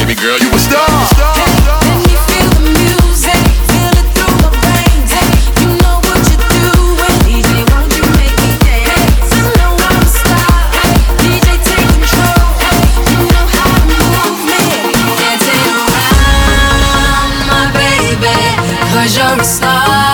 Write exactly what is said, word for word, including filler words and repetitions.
baby girl, you a star. Let me feel the music, feel it through my veins. You know what you do, and D J, won't you make me dance? I know I'm a star, D J take control. You know how to move me, dancing around my baby, 'cause you're a star.